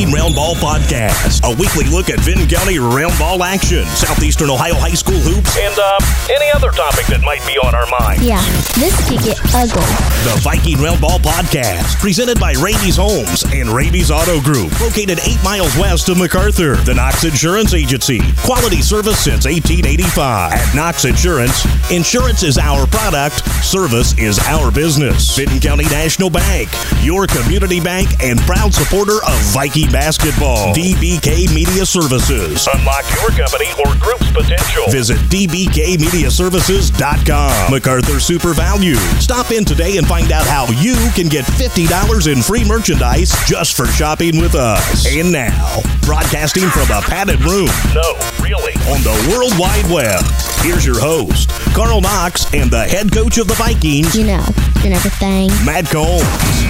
Viking Roundball Podcast, a weekly look at Vinton County roundball action, Southeastern Ohio high school hoops, and any other topic that might be on our mind. Yeah, this could get ugly. The Viking Roundball Podcast, presented by Raby's Homes and Raby's Auto Group, located 8 miles west of MacArthur. The Knox Insurance Agency, quality service since 1885. At Knox Insurance, insurance is our product, service is our business. Vinton County National Bank, your community bank and proud supporter of Viking basketball. DBK Media Services. Unlock your company or group's potential. Visit dbkmediaservices.com. MacArthur Super Value. Stop in today and find out how you can get $50 in free merchandise just for shopping with us. And now, broadcasting from a padded room. No, really. On the World Wide Web. Here's your host, Carl Knox, and the head coach of the Vikings. You know, and everything. Matt Combs.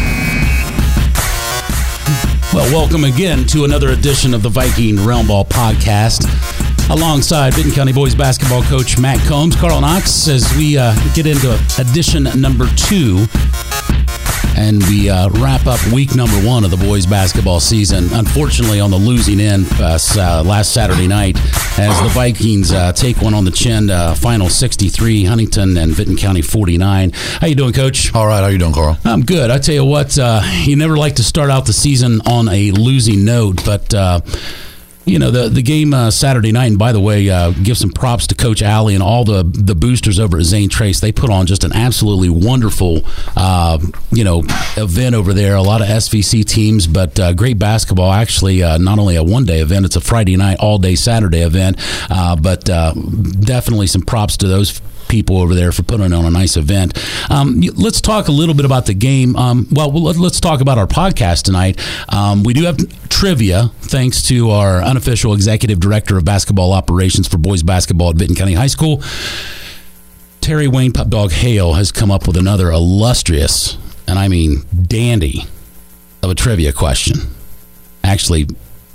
Well, welcome again to another edition of the Viking Roundball Podcast. Alongside Vinton County boys basketball coach Matt Combs, Carl Knox, as we get into edition number 2 and we wrap up week number 1 of the boys basketball season. Unfortunately, on the losing end last Saturday night, as the Vikings take one on the chin, final 63, Huntington and Vinton County 49. How you doing, Coach? All right. How you doing, Carl? I'm good. I tell you what, you never like to start out the season on a losing note, but you know, the game Saturday night, and by the way, give some props to Coach Alley and all the boosters over at Zane Trace. They put on just an absolutely wonderful, event over there. A lot of SVC teams, but great basketball. Actually, not only a one-day event, it's a Friday night, all-day Saturday event, but definitely some props to those people over there for putting on a nice event. Let's talk a little bit about the game. Let's talk about our podcast tonight. We do have trivia, thanks to our unofficial executive director of basketball operations for boys basketball at Vinton County High School. Terry Wayne Pupdog Hale has come up with another illustrious, and I mean dandy, of a trivia question. Actually,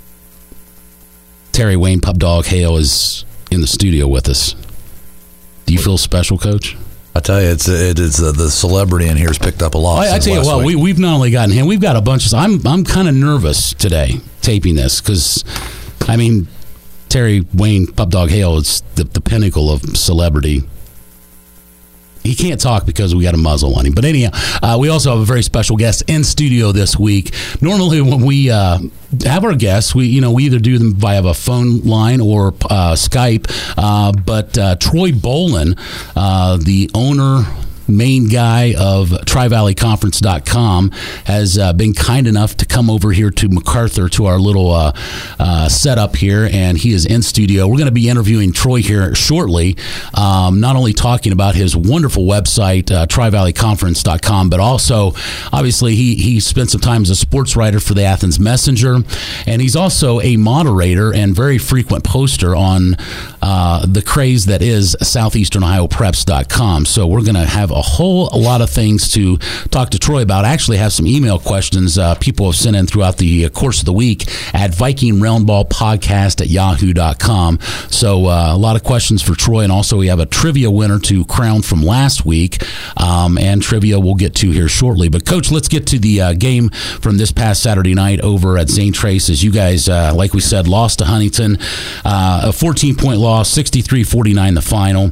Terry Wayne Pupdog Hale is in the studio with us. Do you feel special, Coach? I tell you, it's the celebrity in here has picked up a lot. I tell you what, we've not only gotten him, we've got a bunch of. I'm kind of nervous today taping this because, I mean, Terry Wayne Pupdog Hale is the pinnacle of celebrity. He can't talk because we got a muzzle on him. But anyhow, we also have a very special guest in studio this week. Normally, when we have our guests, we either do them via a phone line or Skype. But Troy Bolin, the owner, main guy of TriValleyConference.com, has been kind enough to come over here to MacArthur to our little setup here, and he is in studio. We're going to be interviewing Troy here shortly, not only talking about his wonderful website, TriValleyConference.com, but also, obviously, he spent some time as a sports writer for the Athens Messenger, and he's also a moderator and very frequent poster on the craze that is SoutheasternOhioPreps.com. So we're going to have a whole lot of things to talk to Troy about. I actually have some email questions people have sent in throughout the course of the week at VikingRoundballPodcast@yahoo.com. So a lot of questions for Troy, and also we have a trivia winner to crown from last week, and trivia we'll get to here shortly. But Coach, let's get to the game from this past Saturday night over at Zane Trace, as you guys, like we said, lost to Huntington, a 14-point loss, 63-49 the final.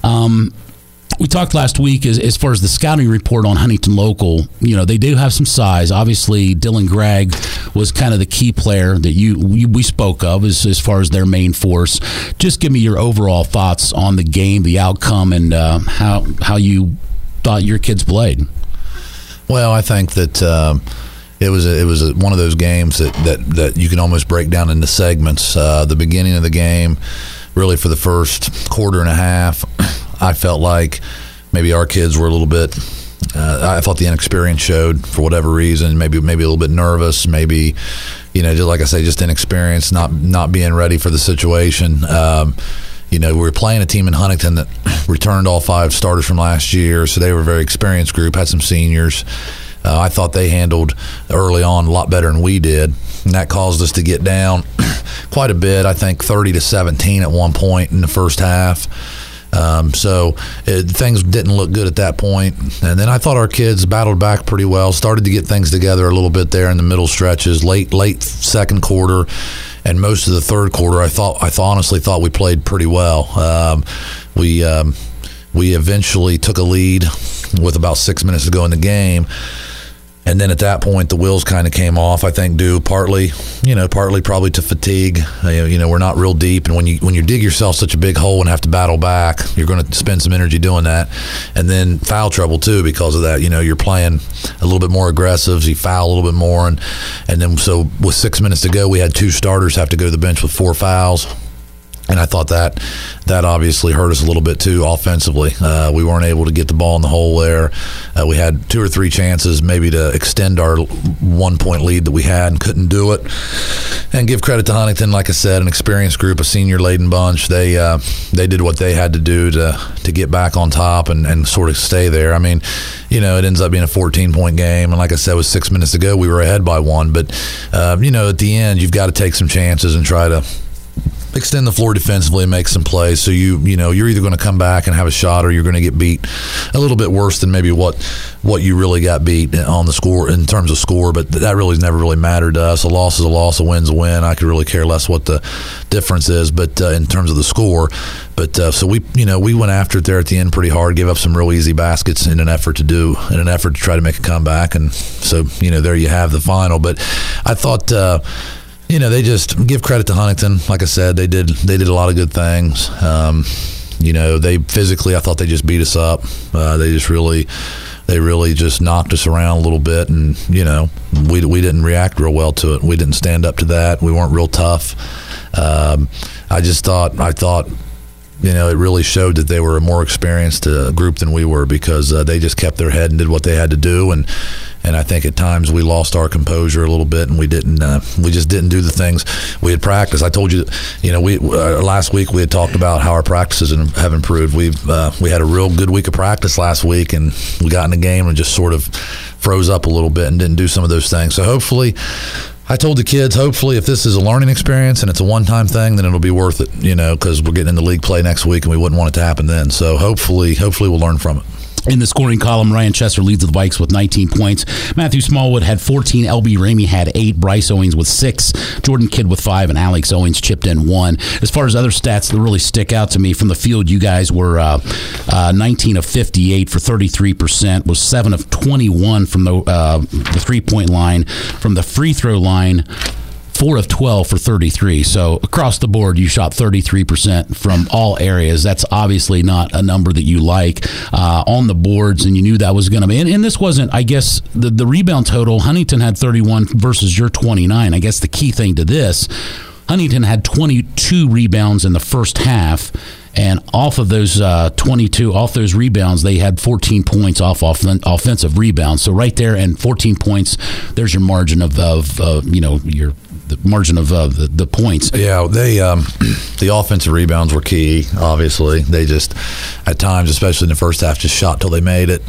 We talked last week as far as the scouting report on Huntington Local. You know, they do have some size. Obviously, Dylan Gregg was kind of the key player that we spoke of as far as their main force. Just give me your overall thoughts on the game, the outcome, and how you thought your kids played. Well, I think that it was one of those games that you can almost break down into segments. The beginning of the game, really for the first quarter and a half, I felt like maybe our kids were a little bit. I thought the inexperience showed for whatever reason. Maybe a little bit nervous. Maybe, just like I say, just inexperience, not being ready for the situation. We were playing a team in Huntington that returned all 5 starters from last year, so they were a very experienced group. Had some seniors. I thought they handled early on a lot better than we did, and that caused us to get down quite a bit. I think 30-17 at one point in the first half. Things didn't look good at that point. And then I thought our kids battled back pretty well, started to get things together a little bit there in the middle stretches, late second quarter, and most of the third quarter. I honestly thought we played pretty well. We eventually took a lead with about 6 minutes to go in the game. And then at that point, the wheels kind of came off, I think, due partly probably to fatigue. We're not real deep. And when you dig yourself such a big hole and have to battle back, you're going to spend some energy doing that. And then foul trouble, too, because of that. You're playing a little bit more aggressive. So you foul a little bit more. And then so with 6 minutes to go, we had 2 starters have to go to the bench with 4 fouls. And I thought that obviously hurt us a little bit, too, offensively. We weren't able to get the ball in the hole there. We had 2 or 3 chances maybe to extend our 1-point lead that we had and couldn't do it. And give credit to Huntington, like I said, an experienced group, a senior-laden bunch. They did what they had to do to get back on top and sort of stay there. I mean, it ends up being a 14-point game. And like I said, with 6 minutes to go, we were ahead by 1. But, at the end, you've got to take some chances and try to extend the floor defensively and make some plays. So you're either going to come back and have a shot, or you're going to get beat a little bit worse than maybe what you really got beat on the score in terms of score. But that really never really mattered to us. A loss is a loss, a win's a win. I could really care less what the difference is, but in terms of the score. But so we went after it there at the end pretty hard, gave up some real easy baskets in an effort to try to make a comeback. And so there you have the final. But I thought. They just give credit to Huntington. Like I said, they did a lot of good things. They physically, I thought they just beat us up. They really just knocked us around a little bit, and we didn't react real well to it. We didn't stand up to that. We weren't real tough. I thought. It really showed that they were a more experienced group than we were, because they just kept their head and did what they had to do, and I think at times we lost our composure a little bit, and we just didn't do the things we had practiced. I told you, last week we had talked about how our practices have improved. We had a real good week of practice last week, and we got in the game and just sort of froze up a little bit and didn't do some of those things. So hopefully. I told the kids, hopefully, if this is a learning experience and it's a one-time thing, then it'll be worth it, because we're getting into league play next week and we wouldn't want it to happen then. So hopefully we'll learn from it. In the scoring column, Ryan Chester leads the Vikes with 19 points. Matthew Smallwood had 14. LB Ramey had 8. Bryce Owens with 6. Jordan Kidd with 5. And Alex Owens chipped in 1. As far as other stats that really stick out to me from the field, you guys were 19 of 58 for 33%, was 7 of 21 from the three-point line. From the free throw line, 4 of 12 for 33. So across the board, you shot 33% from all areas. That's obviously not a number that you like on the boards, and you knew that was going to be. And this wasn't, I guess, the rebound total. Huntington had 31 versus your 29. I guess the key thing to this, Huntington had 22 rebounds in the first half. And off of those 22, off those rebounds, they had 14 points off offensive rebounds. So right there, and 14 points, there's your margin of the margin of the points. Yeah, they the offensive rebounds were key. Obviously, they just at times, especially in the first half, just shot till they made it.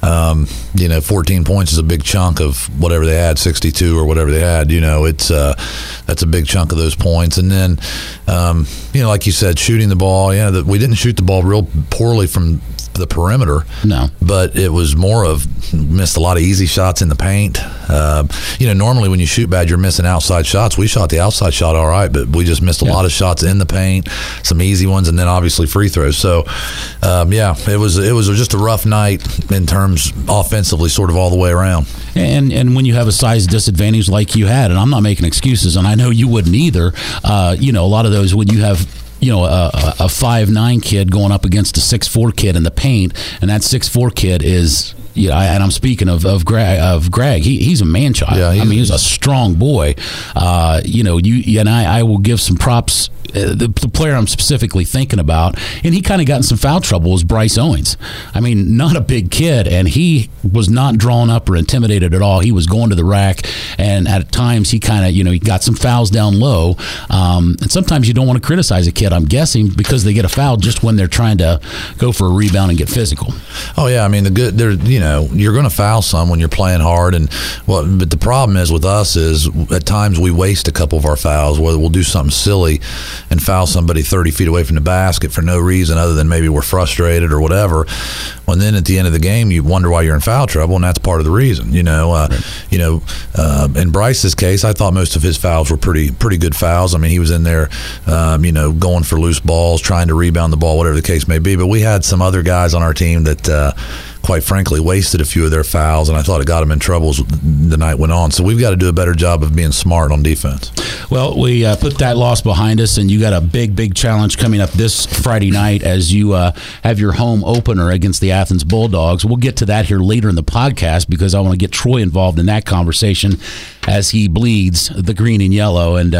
14 points is a big chunk of whatever they had, 62 or whatever they had. That's a big chunk of those points. And then, like you said, shooting the ball. We didn't shoot the ball real poorly from the perimeter. No, but it was more of missed a lot of easy shots in the paint. Normally when you shoot bad, you're missing outside shots. We shot the outside shot all right, but we just missed a lot of shots in the paint, some easy ones, and then obviously free throws. So, it was just a rough night in terms offensively, sort of all the way around. And when you have a size disadvantage like you had, and I'm not making excuses, and I know you wouldn't either. A lot of those when you have a 5'9" kid going up against a 6'4" kid in the paint, and that 6'4" kid is. And I'm speaking of Greg. He's a man child. Yeah, he's a strong boy. I will give some props. The player I'm specifically thinking about, and he kind of got in some foul trouble, was Bryce Owens. Not a big kid, and he was not drawn up or intimidated at all. He was going to the rack, and at times he kind of, he got some fouls down low. And sometimes you don't want to criticize a kid, I'm guessing, because they get a foul just when they're trying to go for a rebound and get physical. Oh yeah, you're going to foul some when you're playing hard, but the problem is with us is at times we waste a couple of our fouls, whether we'll do something silly, and foul somebody 30 feet away from the basket for no reason other than maybe we're frustrated or whatever. Well, then at the end of the game, you wonder why you're in foul trouble, and that's part of the reason. In Bryce's case, I thought most of his fouls were pretty good fouls. I mean, he was in there, going for loose balls, trying to rebound the ball, whatever the case may be. But we had some other guys on our team that, quite frankly, wasted a few of their fouls, and I thought it got them in trouble as the night went on. So we've got to do a better job of being smart on defense. Well, we put that loss behind us, and you got a big challenge coming up this Friday night as you have your home opener against the Athens Bulldogs. We'll get to that here later in the podcast because I want to get Troy involved in that conversation as he bleeds the green and yellow. And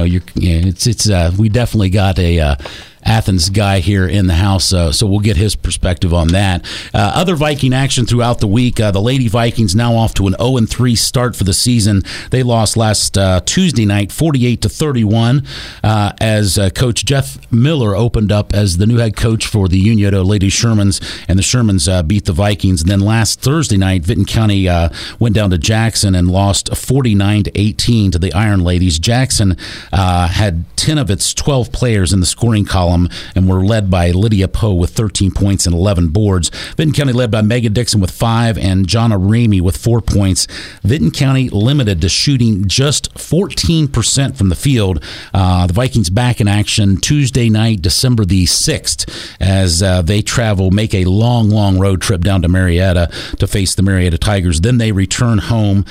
we definitely got a Athens guy here in the house, so we'll get his perspective on that. Other Viking action throughout the week. The Lady Vikings now off to an 0-3 start for the season. They lost last Tuesday night, 48-31, as Coach Jeff Miller opened up as the new head coach for the Unioto Lady Shermans, and the Shermans beat the Vikings. And then last Thursday night, Vinton County went down to Jackson and lost 49-18 to the Iron Ladies. Jackson had 10 of its 12 players in the scoring column and were led by Lydia Poe with 13 points and 11 boards. Vinton County led by Megan Dixon with 5 and Jonna Ramey with 4 points. Vinton County limited to shooting just 14% from the field. The Vikings back in action Tuesday night, December the 6th, as they make a long road trip down to Marietta to face the Marietta Tigers. Then they return home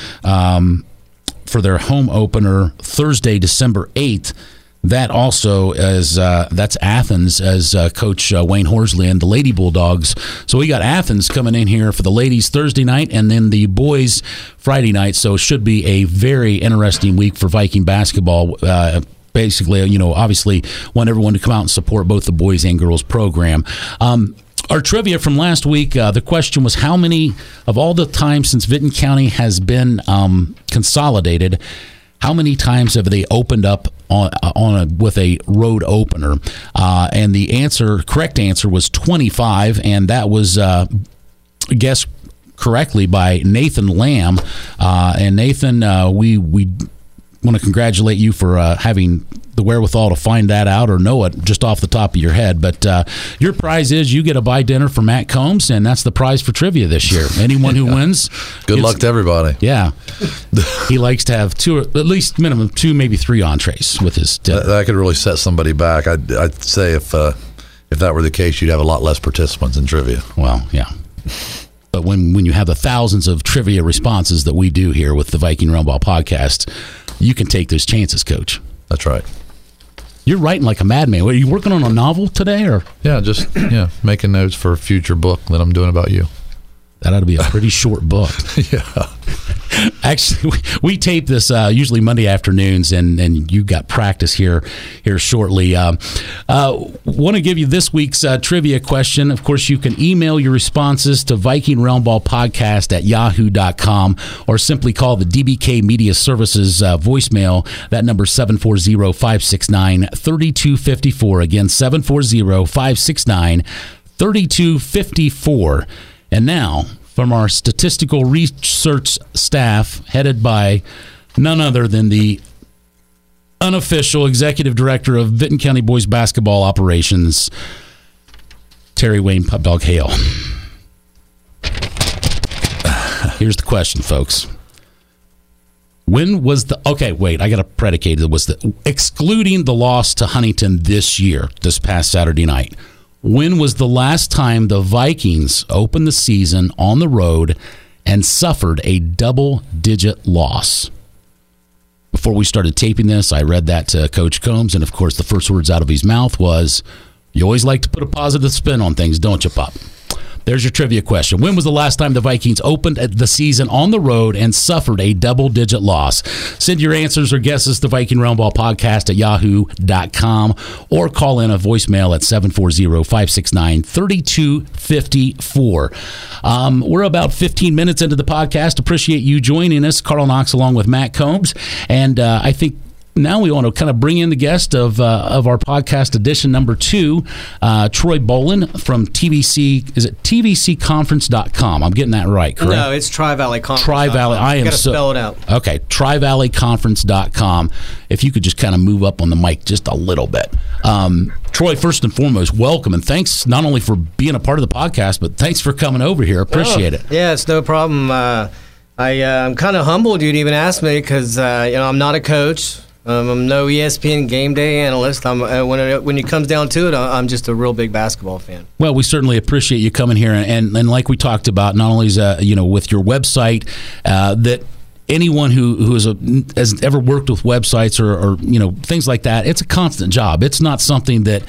for their home opener Thursday, December 8th. That also is that's Athens as Coach Wayne Horsley and the Lady Bulldogs. So we got Athens coming in here for the ladies Thursday night and then the boys Friday night. So it should be a very interesting week for Viking basketball. Basically, obviously want everyone to come out and support both the boys and girls program. Our trivia from last week, the question was how many of all the time since Vinton County has been consolidated, how many times have they opened up with a road opener? And the correct answer was 25, and that was guessed correctly by Nathan Lamb. And Nathan, we want to congratulate you for having the wherewithal to find that out or know it just off the top of your head. But your prize is you get a buy dinner from Matt Combs, and that's the prize for trivia this year. Anyone who wins. Good luck to everybody. Yeah. He likes to have at least minimum 2, maybe 3 entrees with his dinner. That could really set somebody back. I'd say if that were the case, you'd have a lot less participants in trivia. Well, yeah. But when you have the thousands of trivia responses that we do here with the Viking Realm Ball podcast, you can take those chances, Coach. That's right. You're writing like a madman. Are you working on a novel today, or? Yeah, just making notes for a future book that I'm doing about you. That ought to be a pretty short book. Yeah. Actually, we tape this usually Monday afternoons, and you got practice here shortly. Want to give you this week's trivia question. Of course, you can email your responses to VikingRealmBallPodcast@yahoo.com or simply call the DBK Media Services voicemail. That number is 740-569-3254. Again, 740-569-3254. And now, from our statistical research staff, headed by none other than the unofficial executive director of Vinton County Boys Basketball Operations, Terry Wayne Pupdog Hale. Here's the question, folks. When was the... Okay, wait, I got to predicate it. Was excluding the loss to Huntington this past Saturday night, when was the last time the Vikings opened the season on the road and suffered a double-digit loss? Before we started taping this, I read that to Coach Combs, and of course the first words out of his mouth was, you always like to put a positive spin on things, don't you, Pop? There's your trivia question. When was the last time the Vikings opened the season on the road and suffered a double-digit loss? Send your answers or guesses to Viking Realm Ball Podcast @yahoo.com or call in a voicemail at 740-569-3254. We're about 15 minutes into the podcast. Appreciate you joining us. Carl Knox along with Matt Combs. And I think Now we want to kind of bring in the guest of our podcast edition number 2, Troy Bolin from TVC. Is it TVCconference.com? I'm getting that right, correct? No, it's Tri-Valley Conference. Tri-Valley. I am gotta spell it out. Okay, TriValleyConference.com. If you could just kind of move up on the mic just a little bit. Troy, first and foremost, welcome, and thanks not only for being a part of the podcast, but thanks for coming over here. Appreciate it. Yeah, it's no problem. I'm kind of humbled you'd even ask me because I'm not a coach. I'm no ESPN game day analyst. When it comes down to it, I'm just a real big basketball fan. Well, we certainly appreciate you coming here, and like we talked about, not only is with your website that anyone who has ever worked with websites or things like that, it's a constant job. It's not something that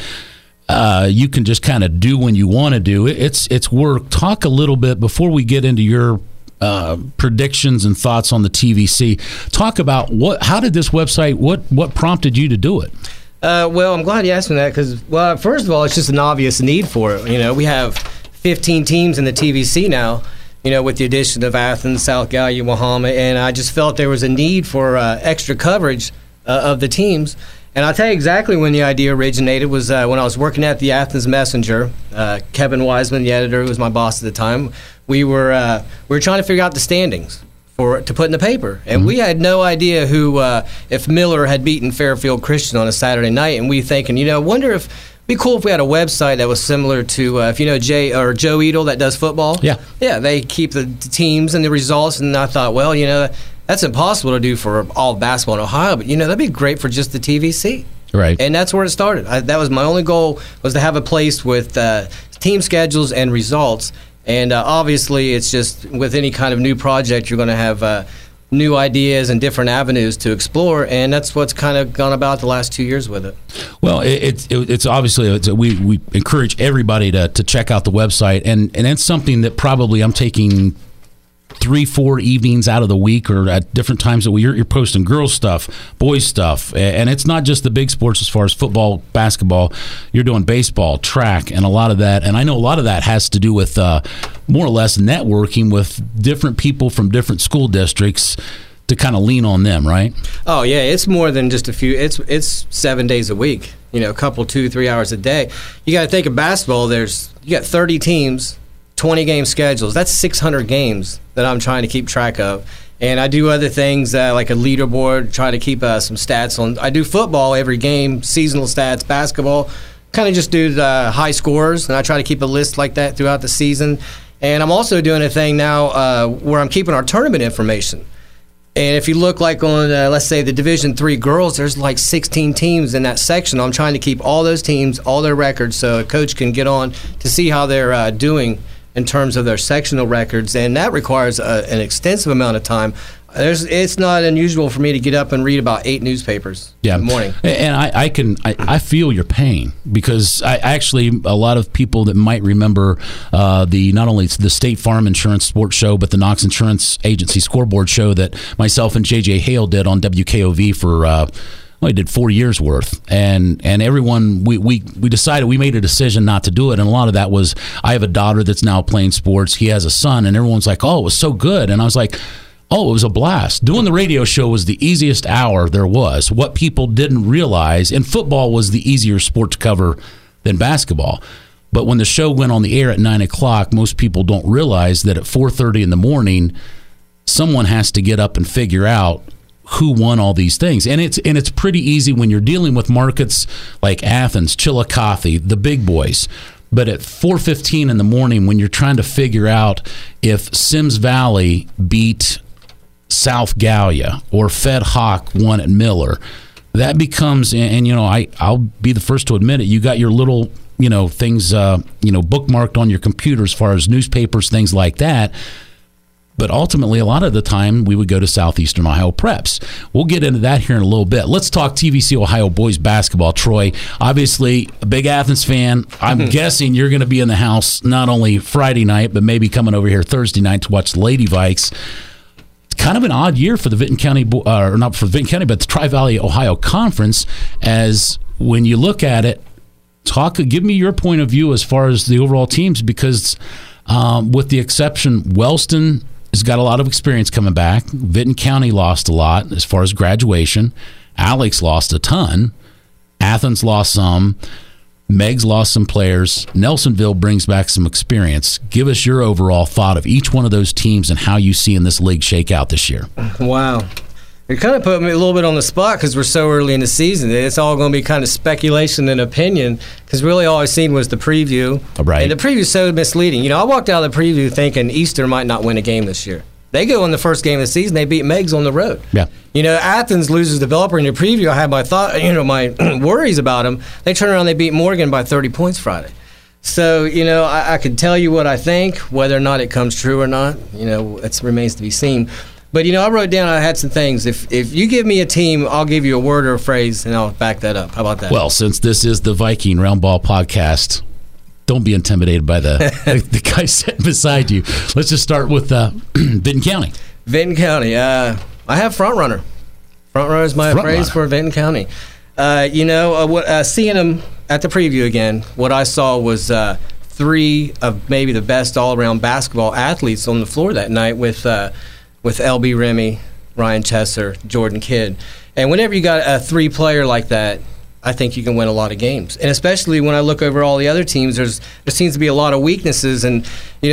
you can just kind of do when you want to do it. It's work. Talk a little bit before we get into your predictions and thoughts on the TVC. Talk about how did this website, what prompted you to do it? Well, I'm glad you asked me that because, first of all, it's just an obvious need for it. We have 15 teams in the TVC now, with the addition of Athens, South Gallia, Wahama, and I just felt there was a need for extra coverage of the teams. And I'll tell you exactly when the idea originated was when I was working at the Athens Messenger. Kevin Wiseman, the editor, who was my boss at the time, we were trying to figure out the standings to put in the paper. And we had no idea if Miller had beaten Fairfield Christian on a Saturday night. And we thinking, wonder if it'd be cool if we had a website that was similar to, if you know Joe Edel that does football. Yeah. Yeah, they keep the teams and the results. And I thought, well, that's impossible to do for all basketball in Ohio, but that'd be great for just the TVC. Right. And that's where it started. That was my only goal, was to have a place with team schedules and results. And obviously, it's just with any kind of new project, you're going to have new ideas and different avenues to explore, and that's what's kind of gone about the last 2 years with it. Well, it's obviously we encourage everybody to check out the website, and it's something that probably I'm taking 3-4 evenings out of the week or at different times that you're posting girls stuff, boys stuff, and it's not just the big sports as far as football, basketball. You're doing baseball, track, and a lot of that. And I know a lot of that has to do with more or less networking with different people from different school districts to kind of lean on them, right? Oh yeah, it's more than just a few. It's 7 days a week. A couple 2-3 hours a day. You got to think of basketball. You got 30 teams. 20-game schedules. That's 600 games that I'm trying to keep track of. And I do other things like a leaderboard, try to keep some stats on. I do football every game, seasonal stats, basketball, kind of just do the high scores, and I try to keep a list like that throughout the season. And I'm also doing a thing now where I'm keeping our tournament information. And if you look like on, let's say, the Division III girls, there's like 16 teams in that section. I'm trying to keep all those teams, all their records, so a coach can get on to see how they're doing in terms of their sectional records, and that requires an extensive amount of time. It's not unusual for me to get up and read about 8 newspapers in the morning. And I feel your pain because I actually, a lot of people that might remember not only the State Farm Insurance Sports Show, but the Knox Insurance Agency Scoreboard Show that myself and J.J. Hale did on WKOV for I did 4 years worth, and everyone we decided, we made a decision not to do it, and a lot of that was I have a daughter that's now playing sports. He has a son, and everyone's like, "Oh, it was so good," and I was like, "Oh, it was a blast." Doing the radio show was the easiest hour there was. What people didn't realize, and football was the easier sport to cover than basketball. But when the show went on the air at 9 o'clock, most people don't realize that at 4:30 in the morning, someone has to get up and figure out who won all these things. And it's pretty easy when you're dealing with markets like Athens, Chillicothe, the big boys. But at 4:15 in the morning, when you're trying to figure out if Sims Valley beat South Gallia or Fed Hawk won at Miller, that becomes, and I'll be the first to admit it, you got your little things bookmarked on your computer as far as newspapers, things like that. But ultimately, a lot of the time, we would go to Southeastern Ohio Preps. We'll get into that here in a little bit. Let's talk TVC Ohio boys basketball. Troy, obviously a big Athens fan. I'm guessing you're going to be in the house not only Friday night, but maybe coming over here Thursday night to watch the Lady Vikes. It's kind of an odd year for the Vinton County, or not for the Vinton County, but the Tri-Valley Ohio Conference, as when you look at it, give me your point of view as far as the overall teams, because with the exception, Wellston has got a lot of experience coming back. Vinton County lost a lot as far as graduation. Alex lost a ton. Athens lost some. Meg's lost some players. Nelsonville brings back some experience. Give us your overall thought of each one of those teams and how you see in this league shake out this year. Wow. You're kind of putting me a little bit on the spot because we're so early in the season. It's all going to be kind of speculation and opinion because really all I've seen was the preview. Right. And the preview is so misleading. I walked out of the preview thinking Easter might not win a game this year. They go in the first game of the season, they beat Meg's on the road. Yeah. Athens loses developer in the preview. I had my worries about them. They turn around, they beat Morgan by 30 points Friday. So, I could tell you what I think, whether or not it comes true or not, it remains to be seen. But, I wrote down, I had some things. If you give me a team, I'll give you a word or a phrase, and I'll back that up. How about that? Well, since this is the Viking Round Ball podcast, don't be intimidated by the guy sitting beside you. Let's just start with Vinton County. Vinton County. I have front runner. Front runner is my phrase for Vinton County. Seeing them at the preview again, what I saw was three of maybe the best all-around basketball athletes on the floor that night with LB Remy, Ryan Chesser, Jordan Kidd. And whenever you got a three-player like that, I think you can win a lot of games. And especially when I look over all the other teams, there seems to be a lot of weaknesses. And,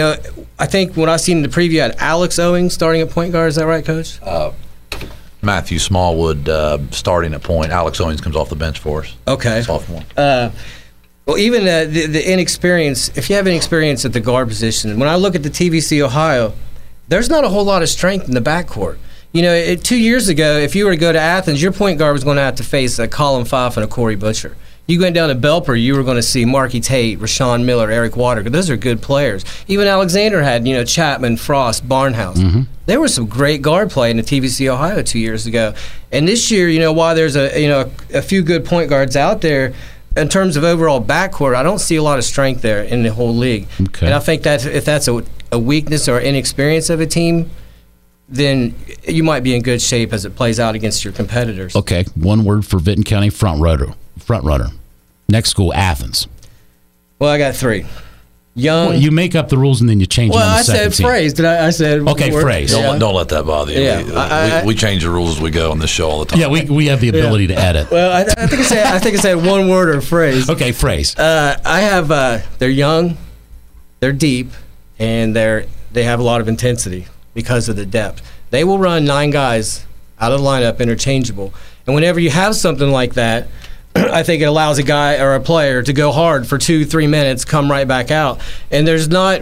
I think what I've seen in the preview, I had Alex Owings starting at point guard. Is that right, Coach? Matthew Smallwood starting at point. Alex Owings comes off the bench for us. Okay. Sophomore. Well, even the inexperience, if you have any experience at the guard position, when I look at the TVC Ohio, there's not a whole lot of strength in the backcourt. 2 years ago, if you were to go to Athens, your point guard was going to have to face a Colin Pfaff and a Corey Butcher. You went down to Belper, you were going to see Marky Tate, Rashawn Miller, Eric Water. Those are good players. Even Alexander had, Chapman, Frost, Barnhouse. Mm-hmm. There was some great guard play in the TVC Ohio 2 years ago. And this year, while there's a few good point guards out there, in terms of overall backcourt, I don't see a lot of strength there in the whole league. Okay. And I think that if that's a weakness or inexperience of a team, then you might be in good shape as it plays out against your competitors. Okay, one word for Vinton County: front runner. Next school, Athens. Well, I got three. Young. Well, you make up the rules and then you change them on the second team. Phrase. Did I said okay, word? phrase. Don't let that bother you. Yeah. We change the rules as we go on this show all the time. Yeah, we have the ability to edit. Well, I think I said one word or phrase. Okay, phrase. I have they're young, they're deep, and they have a lot of intensity because of the depth. They will run 9 guys out of the lineup interchangeable. And whenever you have something like that, I think it allows a guy or a player to go hard for 2-3 minutes, come right back out. And there's not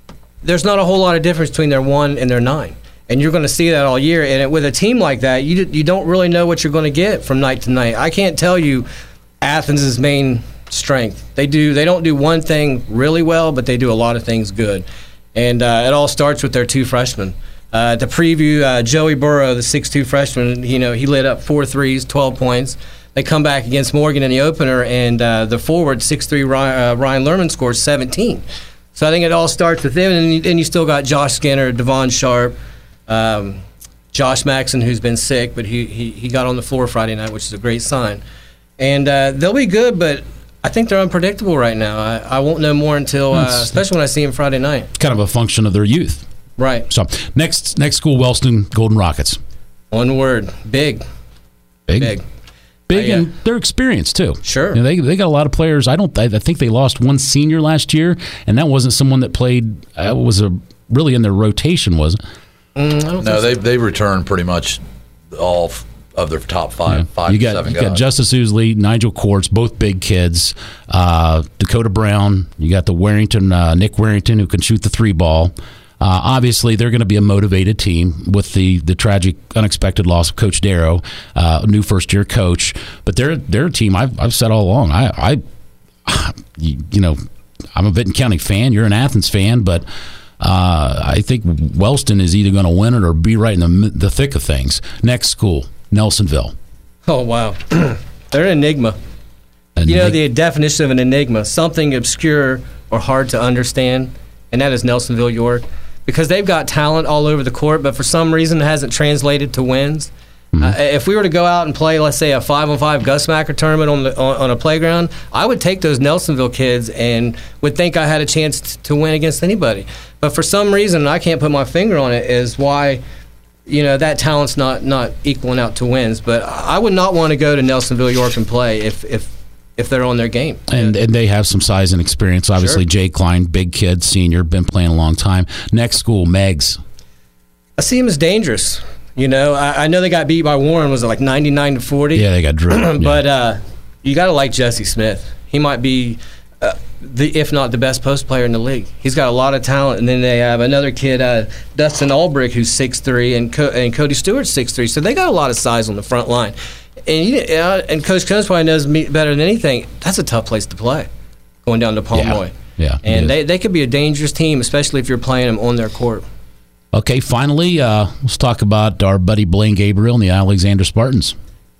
a whole lot of difference between their 1 and their 9. And you're going to see that all year. And with a team like that, you don't really know what you're going to get from night to night. I can't tell you Athens' main strength. They don't do one thing really well, but they do a lot of things good. And it all starts with their 2 freshmen. To preview, Joey Burrow, the 6'2 freshman, he lit up 4 threes, 12 points. They come back against Morgan in the opener, and the forward, 6'3 Ryan Lerman, scores 17. So I think it all starts with them, and then you still got Josh Skinner, Devon Sharp, Josh Maxson, who's been sick, but he got on the floor Friday night, which is a great sign. And they'll be good, but I think they're unpredictable right now. I won't know more until, especially when I see them Friday night. Kind of a function of their youth. Right. So next school, Wellston Golden Rockets. One word: big. Big, yeah. And they're experienced too. Sure. They got a lot of players. I think they lost one senior last year, and that wasn't someone that played. Really in their rotation, was it? No, they returned pretty much all of their top 5 to 7 guys. You got Justice Ousley, Nigel Quartz, both big kids. Dakota Brown. You got the Nick Warrington, who can shoot the 3 ball. Obviously, they're going to be a motivated team with the tragic, unexpected loss of Coach Darrow, new first-year coach. But they're a team. I've said all along. I'm a Vinton County fan. You're an Athens fan, but I think Wellston is either going to win it or be right in the thick of things. Next school, Nelsonville. Oh wow, they're an enigma. The definition of an enigma: something obscure or hard to understand, and that is Nelsonville York. Because they've got talent all over the court, but for some reason it hasn't translated to wins. Mm-hmm. If we were to go out and play, let's say, a 5-on-5 Gus Macker tournament on a playground, I would take those Nelsonville kids and would think I had a chance to win against anybody. But for some reason, I can't put my finger on it, is why that talent's not equaling out to wins. But I would not want to go to Nelsonville, York, and play if they're on their game. And they have some size and experience. Obviously, Sure. Jay Klein, big kid, senior, been playing a long time. Next school, Megs. I see him as dangerous. I know they got beat by Warren. Was it like 99-40? Yeah, they got Drew. But you got to like Jesse Smith. He might be if not the best post player in the league. He's got a lot of talent. And then they have another kid, Dustin Ulbrich, who's 6'3", and Cody Stewart's 6'3". So they got a lot of size on the front line. And Coach Combs probably knows me better than anything. That's a tough place to play, going down to Pomeroy. Yeah. And they could be a dangerous team, especially if you're playing them on their court. Okay, finally, let's talk about our buddy Blaine Gabriel and the Alexander Spartans.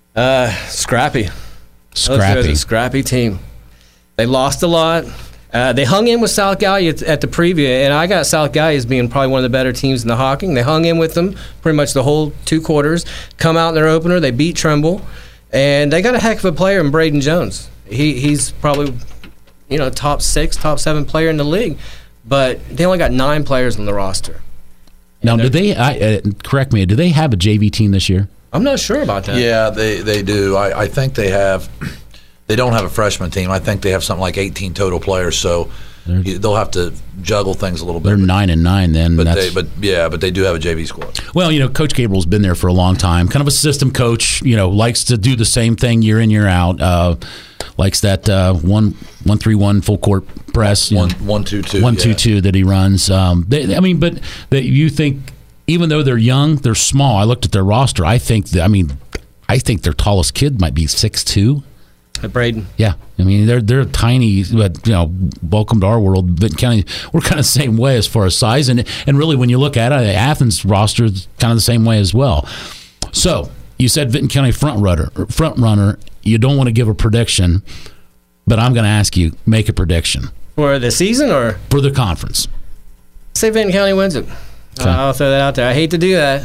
Scrappy. It was a scrappy team. They lost a lot. They hung in with South Gallia at the preview, and I got South Gallia as being probably one of the better teams in the Hawking. They hung in with them pretty much the whole 2 quarters. Come out in their opener, they beat Trimble, and they got a heck of a player in Braden Jones. He's probably top 6, top 7 player in the league, but they only got 9 players on the roster. Now, do they? Correct me. Do they have a JV team this year? I'm not sure about that. Yeah, they do. I think they have. They don't have a freshman team. I think they have something like 18 total players, so they'll have to juggle things a little bit. They're 9-9 then. But they do have a JV squad. Well, Coach Gabriel's been there for a long time. Kind of a system coach. Likes to do the same thing year in, year out. Likes that 1-3-1 full court press. 1-2-2. 1-2-2 that he runs. But you think even though they're young, they're small. I looked at their roster. I think their tallest kid might be 6'2". Braden. Yeah, they're tiny, but welcome to our world. Benton County, we're kind of the same way as far as size, and really when you look at it, Athens roster is kind of the same way as well. So you said Benton County front runner. You don't want to give a prediction, but I'm going to ask you, make a prediction For the season or for the conference. Say Benton County wins it. Okay. I'll throw that out there. I hate to do that,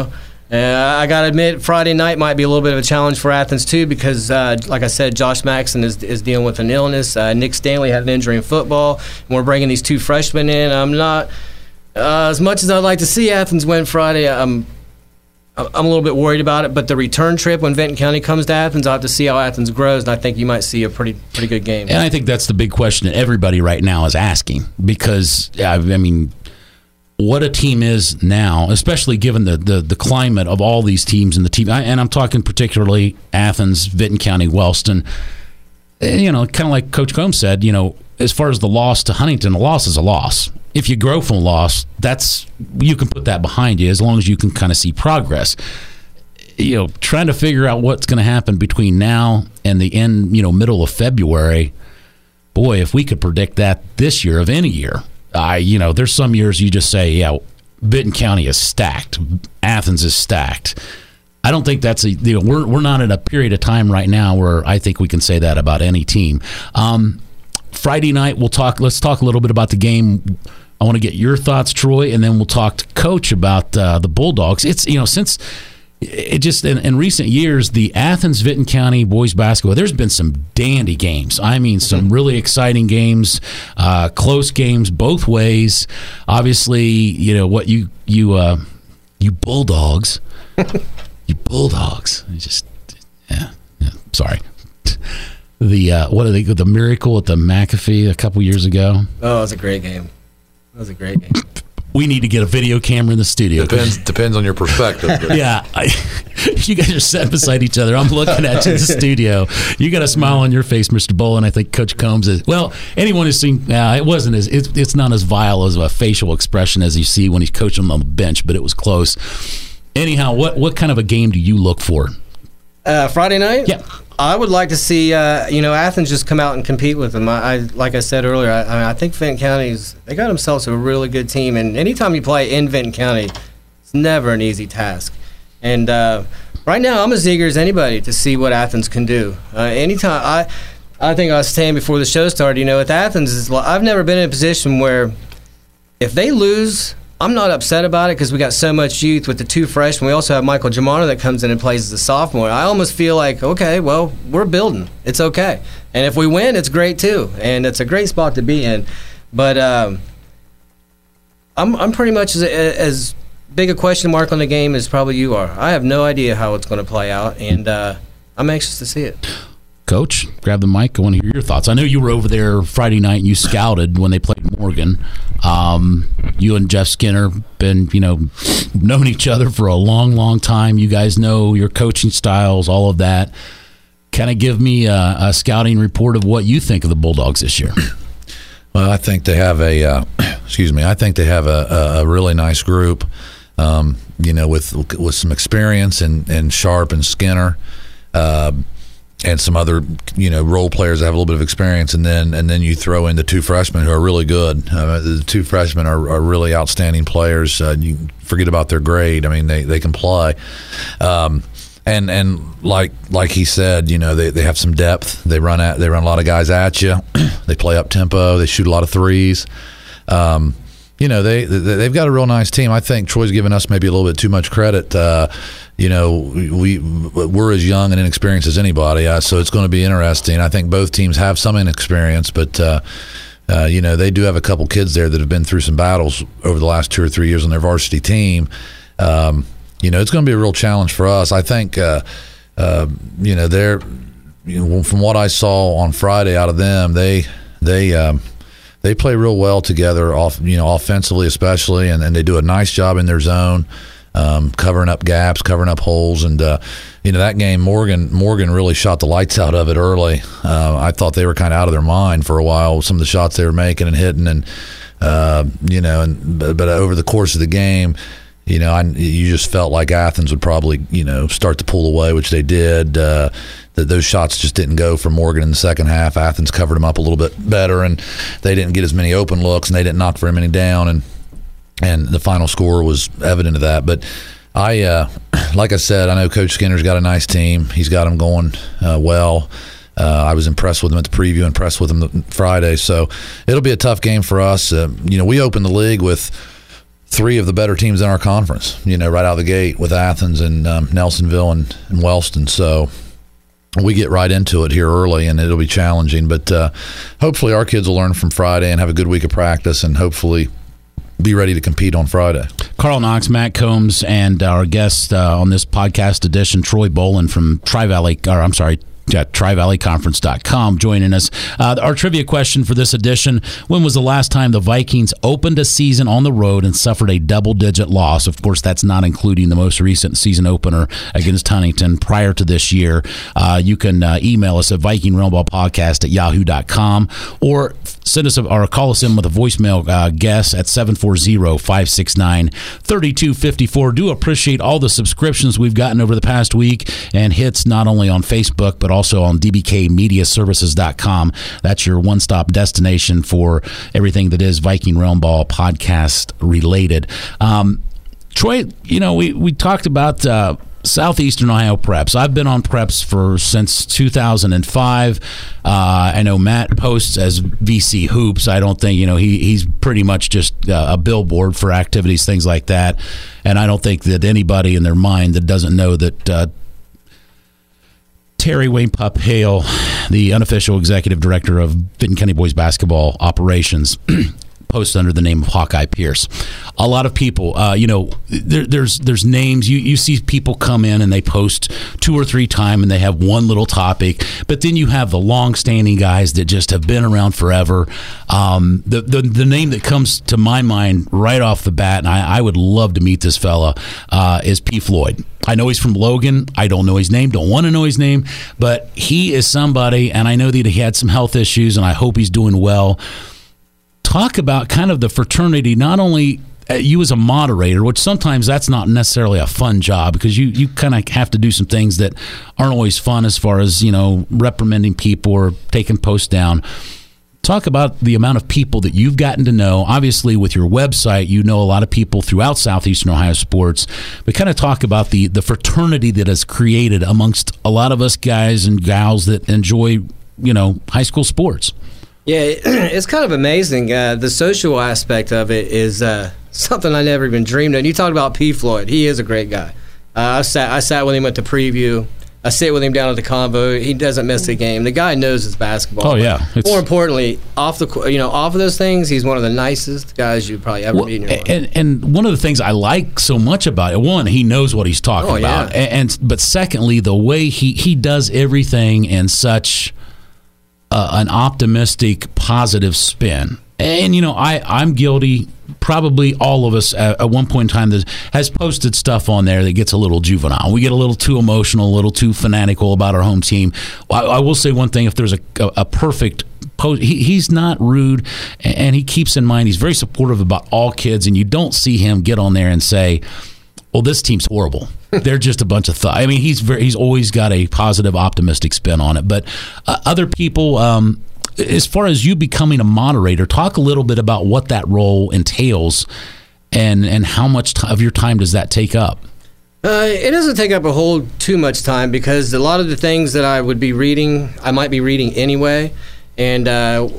I got to admit, Friday night might be a little bit of a challenge for Athens, too, because, like I said, Josh Maxson is dealing with an illness. Nick Stanley had an injury in football, and we're bringing these 2 freshmen in. I'm not, as much as I'd like to see Athens win Friday, I'm a little bit worried about it. But the return trip when Benton County comes to Athens, I'll have to see how Athens grows, and I think you might see a pretty good game. And I think that's the big question that everybody right now is asking, because, what a team is now, especially given the climate of all these teams in the team, and I'm talking particularly Athens, Benton County, Wellston. Kind of like Coach Combs said, as far as the loss to Huntington, a loss is a loss. If you grow from a loss, you can put that behind you as long as you can kind of see progress. Trying to figure out what's going to happen between now and the end, middle of February. Boy, if we could predict that this year of any year. There's some years you just say, Benton County is stacked, Athens is stacked. I don't think that's we're not in a period of time right now where I think we can say that about any team. Friday night let's talk a little bit about the game. I want to get your thoughts, Troy, and then we'll talk to Coach about the Bulldogs. It's since it just in recent years, the Athens Benton County boys basketball, there's been some dandy games. Some really exciting games, close games both ways. Obviously, what you Bulldogs, you Bulldogs. Sorry. The Miracle at the McAfee a couple years ago. Oh, it was a great game. We need to get a video camera in the studio. Depends on your perspective. Yeah. You guys are sitting beside each other. I'm looking at you in the studio. You got a smile on your face, Mr. Bolin. I think Coach Combs is. Well, anyone who's seen, it's not as vile as a facial expression as you see when he's coaching on the bench, but it was close. Anyhow, what kind of a game do you look for? Friday night? Yeah. I would like to see, Athens just come out and compete with them. Like I said earlier, I think Benton County's, they got themselves a really good team. And anytime you play in Benton County, it's never an easy task. And right now, I'm as eager as anybody to see what Athens can do. Anytime, I think I was saying before the show started, with Athens, I've never been in a position where if they lose, I'm not upset about it because we got so much youth with the 2 freshmen. We also have Michael Germano that comes in and plays as a sophomore. I almost feel like, okay, well, we're building. It's okay. And if we win, it's great too. And it's a great spot to be in. But I'm pretty much as big a question mark on the game as probably you are. I have no idea how it's going to play out, and I'm anxious to see it. Coach, grab the mic. I want to hear your thoughts. I know you were over there Friday night and you scouted when they played Morgan. You and Jeff Skinner been, known each other for a long, long time. You guys know your coaching styles, all of that. Kind of give me a scouting report of what you think of the Bulldogs this year. Well, I think they have a really nice group. With some experience and Sharp and Skinner. And some other, role players that have a little bit of experience, and then you throw in the two freshmen who are really good. The two freshmen are really outstanding players. You forget about their grade. I mean, they can play. And like he said, they have some depth. They run a lot of guys at you. They play up tempo. They shoot a lot of threes. They've got a real nice team. I think Troy's given us maybe a little bit too much credit. We're as young and inexperienced as anybody, so it's going to be interesting. I think both teams have some inexperience, but they do have a couple kids there that have been through some battles over the last 2 or 3 years on their varsity team. It's going to be a real challenge for us. I think they're from what I saw on Friday out of them, they play real well together, offensively especially, and they do a nice job in their zone. Covering up gaps, covering up holes, and that game, Morgan really shot the lights out of it early. I thought they were kind of out of their mind for a while. Some of the shots they were making and hitting, but over the course of the game, you just felt like Athens would probably start to pull away, which they did. That those shots just didn't go for Morgan in the second half. Athens covered them up a little bit better, and they didn't get as many open looks, and they didn't knock very many down, and the final score was evident of that. But like I said, I know Coach Skinner's got a nice team. He's got them going well. I was impressed with him at the preview, impressed with him Friday. So it'll be a tough game for us. We opened the league with 3 of the better teams in our conference, right out of the gate with Athens and Nelsonville and Wellston. So we get right into it here early, and it'll be challenging. But hopefully our kids will learn from Friday and have a good week of practice, and hopefully be ready to compete on Friday. Carl Knox, Matt Combs, and our guest on this podcast edition, Troy Bolin from TriValleyConference.com joining us. Our trivia question for this edition: when was the last time the Vikings opened a season on the road and suffered a double-digit loss? Of course, that's not including the most recent season opener against Huntington prior to this year. You can email us at VikingRoundballPodcast@yahoo.com, or send us or call us in with a voicemail guess at 740-569-3254. Do appreciate all the subscriptions we've gotten over the past week and hits not only on Facebook but also on dbkmediaservices.com. That's your one-stop destination for everything that is Viking Roundball podcast related. Troy, we talked about Southeastern Ohio preps. I've been on preps since 2005. I know Matt posts as VC Hoops. I don't think he's pretty much just a billboard for activities, things like that. And I don't think that anybody in their mind that doesn't know that Terry Wayne Pup Hale, the unofficial executive director of Benton County Boys Basketball Operations, posts under the name of Hawkeye Pierce. A lot of people, there's names. You see people come in and they post 2 or 3 times and they have one little topic, but then you have the long-standing guys that just have been around forever. The name that comes to my mind right off the bat, and I would love to meet this fella, is P. Floyd. I know he's from Logan. I don't know his name, don't want to know his name, but he is somebody, and I know that he had some health issues, and I hope he's doing well. Talk about kind of the fraternity, not only you as a moderator, which sometimes that's not necessarily a fun job because you kind of have to do some things that aren't always fun as far as, reprimanding people or taking posts down. Talk about the amount of people that you've gotten to know. Obviously, with your website, you know a lot of people throughout Southeastern Ohio sports, but kind of talk about the fraternity that is created amongst a lot of us guys and gals that enjoy, high school sports. Yeah, it's kind of amazing. The social aspect of it is something I never even dreamed of. And you talked about P. Floyd. He is a great guy. I sat with him at the preview. I sit with him down at the convo. He doesn't miss a game. The guy knows his basketball. Oh, yeah. More importantly, off of those things, he's one of the nicest guys you probably ever meet in your life. And one of the things I like so much about it, one, he knows what he's talking about, but secondly, the way he does everything in such an optimistic, positive spin. And, I'm guilty. Probably all of us at one point in time that has posted stuff on there that gets a little juvenile. We get a little too emotional, a little too fanatical about our home team. I will say one thing: if there's a perfect post, he's not rude, and he keeps in mind he's very supportive about all kids. And you don't see him get on there and say, "Well, this team's horrible. They're just a bunch of I mean, he's always got a positive, optimistic spin on it. But other people. As far as you becoming a moderator, talk a little bit about what that role entails and how much of your time does that take up? It doesn't take up too much time because a lot of the things that I would be reading, I might be reading anyway. And I'm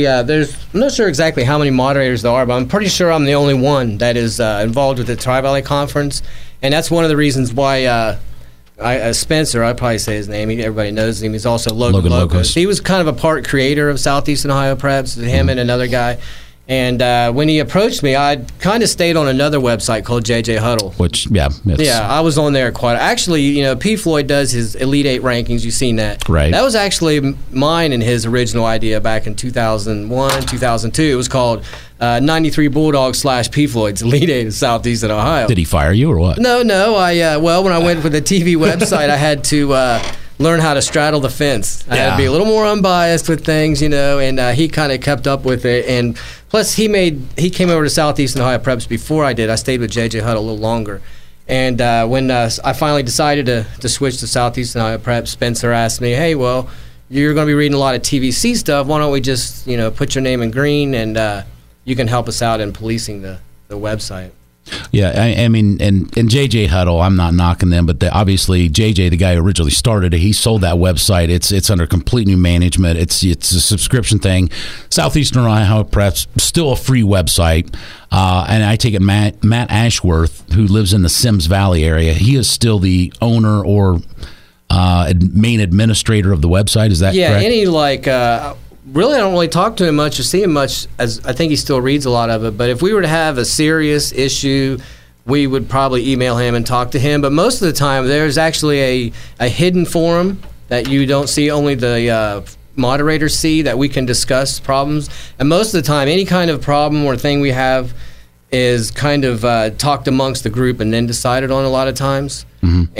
not sure exactly how many moderators there are, but I'm pretty sure I'm the only one that is involved with the Tri-Valley Conference. And that's one of the reasons why Spencer, I'd probably say his name. Everybody knows him. He's also Logan Locust. He was kind of a part creator of Southeastern Ohio Preps, him and another guy. And when he approached me, I kind of stayed on another website called JJ Huddle. Which, I was on there quite. Actually, P. Floyd does his Elite 8 rankings. You've seen that. Right. That was actually mine and his original idea back in 2001, 2002. It was called 93 Bulldogs / P. Floyd's Elite 8 of Southeastern Ohio. Did he fire you or what? No. When I went for the TV website, I had to learn how to straddle the fence. I had to be a little more unbiased with things, and he kind of kept up with it. And plus, he came over to Southeastern Ohio Preps before I did. I stayed with JJ Huddle a little longer. And when I finally decided to switch to Southeastern Ohio Preps, Spencer asked me, "Hey, well, you're going to be reading a lot of TVC stuff. Why don't we just, put your name in green and you can help us out in policing the website." Yeah, I mean, and JJ Huddle, I'm not knocking them, but obviously JJ, the guy who originally started it, he sold that website. It's under complete new management. It's a subscription thing. Southeastern Ohio Preps, still a free website. And I take it Matt Ashworth, who lives in the Sims Valley area, he is still the owner or main administrator of the website. Is that correct? Yeah, any really, I don't really talk to him much or see him much, as I think he still reads a lot of it. But if we were to have a serious issue, we would probably email him and talk to him. But most of the time, there's actually a hidden forum that you don't see, only the moderators see, that we can discuss problems. And most of the time, any kind of problem or thing we have is kind of talked amongst the group and then decided on a lot of times. Mm-hmm.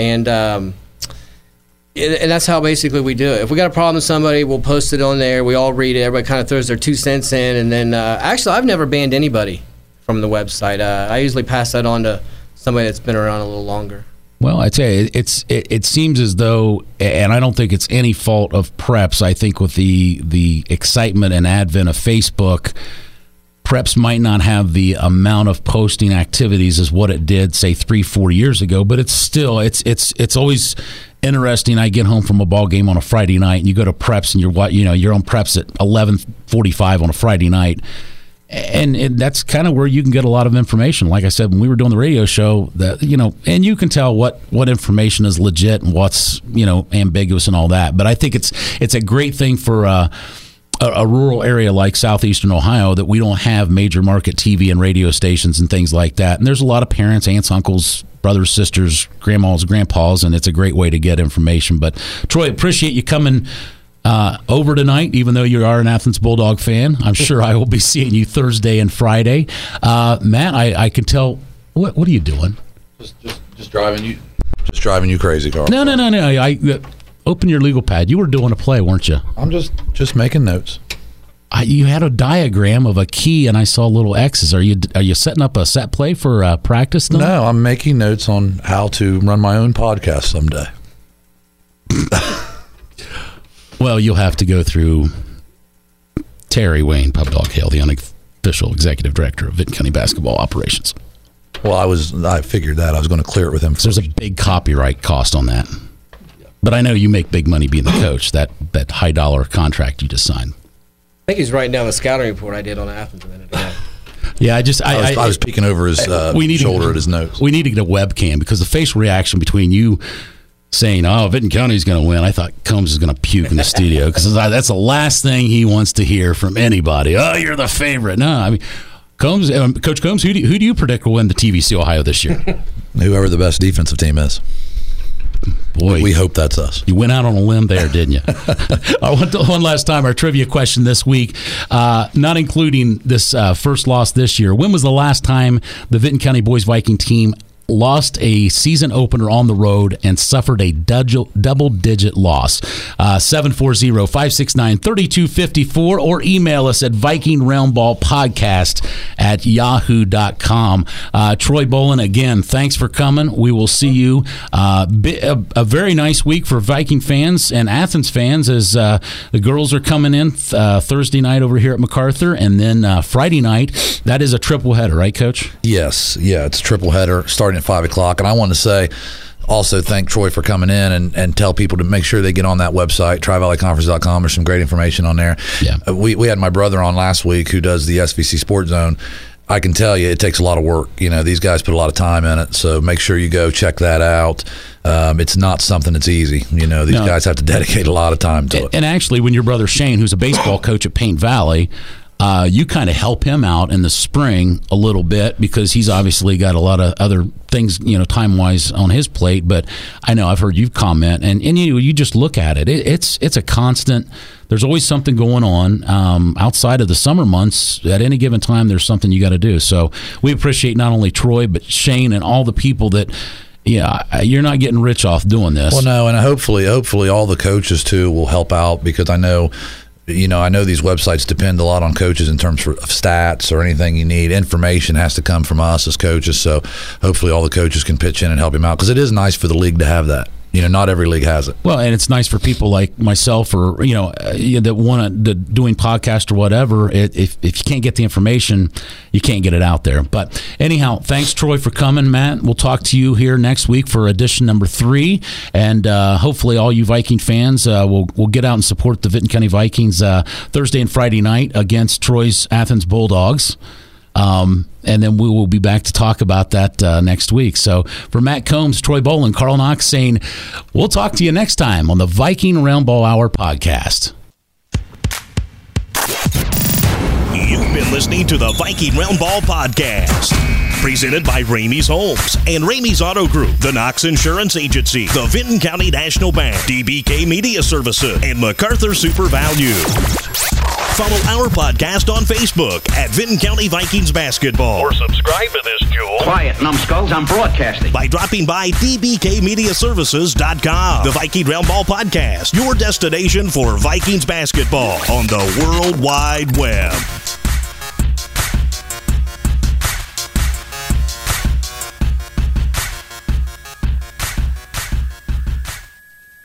And that's how basically we do it. If we got a problem with somebody, we'll post it on there. We all read it. Everybody kind of throws their 2 cents in. And then, actually, I've never banned anybody from the website. I usually pass that on to somebody that's been around a little longer. Well, I tell you, it seems as though, and I don't think it's any fault of Preps. I think with the excitement and advent of Facebook, Preps might not have the amount of posting activities as what it did, say, 3-4 years ago. But it's still, it's always interesting. I get home from a ball game on a Friday night, and you go to Preps, and you're on Preps at 11:45 on a Friday night, and that's kind of where you can get a lot of information. Like I said, when we were doing the radio show, that and you can tell what information is legit and what's ambiguous and all that. But I think it's a great thing for a rural area like Southeastern Ohio that we don't have major market TV and radio stations and things like that. And there's a lot of parents, aunts, uncles, brothers, sisters, grandmas, grandpas, and it's a great way to get information. But Troy, appreciate you coming over tonight, even though you are an Athens Bulldog fan. I'm sure I will be seeing you Thursday and Friday. Matt, I can tell. What are you doing? Just driving you. Just driving you crazy, Carl. No. Open your legal pad. You were doing a play, weren't you? I'm just making notes. You had a diagram of a key, and I saw little X's. Are you setting up a set play for practice? Then? No, I'm making notes on how to run my own podcast someday. Well, you'll have to go through Terry Wayne Pubdog Hale, the unofficial executive director of Vinton County Basketball Operations. Well, I figured that I was going to clear it with him first. There's a big copyright cost on that. But I know you make big money being the coach, that high dollar contract you just signed. I think he's writing down the scouting report I did on Athens a minute ago. Yeah, I was peeking over his shoulder at his nose. We need to get a webcam because the facial reaction between you saying, "Oh, Vinton County's going to win." I thought Combs is going to puke in the studio because that's the last thing he wants to hear from anybody. Oh, you're the favorite. No, I mean, Combs, Coach Combs, who do you predict will win the TVC Ohio this year? Whoever the best defensive team is. Boy, we hope that's us. You went out on a limb there, didn't you? One last time, our trivia question this week, not including this first loss this year. When was the last time the Vinton County Boys Viking team lost a season opener on the road and suffered a double-digit loss? 740-569-3254 or email us at VikingRoundBallPodcast@yahoo.com. Troy Bolin, again, thanks for coming. We will see you. A very nice week for Viking fans and Athens fans as the girls are coming in Thursday night over here at MacArthur, and then Friday night. That is a triple header, right, Coach? Yes. Yeah, it's a triple header starting at 5 o'clock. And I want to say, also thank Troy for coming in and tell people to make sure they get on that website, TriValleyConference.com. There's some great information on there. Yeah. We had my brother on last week who does the SVC Sports Zone. I can tell you it takes a lot of work. These guys put a lot of time in it, so make sure you go check that out. It's not something that's easy. These guys have to dedicate a lot of time to it. And actually, when your brother Shane, who's a baseball coach at Paint Valley, you kind of help him out in the spring a little bit because he's obviously got a lot of other things, time-wise on his plate. But I know I've heard you comment, and you just look at it. It's a constant. There's always something going on outside of the summer months. At any given time, there's something you got to do. So we appreciate not only Troy but Shane and all the people that. Yeah, you're not getting rich off doing this. Well, no, and hopefully all the coaches too will help out because I know these websites depend a lot on coaches in terms of stats or anything you need. Information has to come from us as coaches, so hopefully all the coaches can pitch in and help him out because it is nice for the league to have that. Not every league has it. Well, and it's nice for people like myself or, that want to doing podcast or whatever. If you can't get the information, you can't get it out there. But anyhow, thanks, Troy, for coming, Matt. We'll talk to you here next week for edition number 3. And hopefully all you Viking fans will get out and support the Vinton County Vikings Thursday and Friday night against Troy's Athens Bulldogs. And then we will be back to talk about that next week. So for Matt Combs, Troy Bolin, Carl Knox saying, we'll talk to you next time on the Viking Roundball Hour podcast. You've been listening to the Viking Roundball podcast. Presented by Ramey's Homes and Ramey's Auto Group, the Knox Insurance Agency, the Vinton County National Bank, DBK Media Services, and MacArthur Super Value. Follow our podcast on Facebook at Vinton County Vikings Basketball. Or subscribe to this jewel. Quiet, numbskulls, I'm broadcasting. By dropping by dbkmediaservices.com. The Viking Roundball Podcast, your destination for Vikings basketball on the World Wide Web.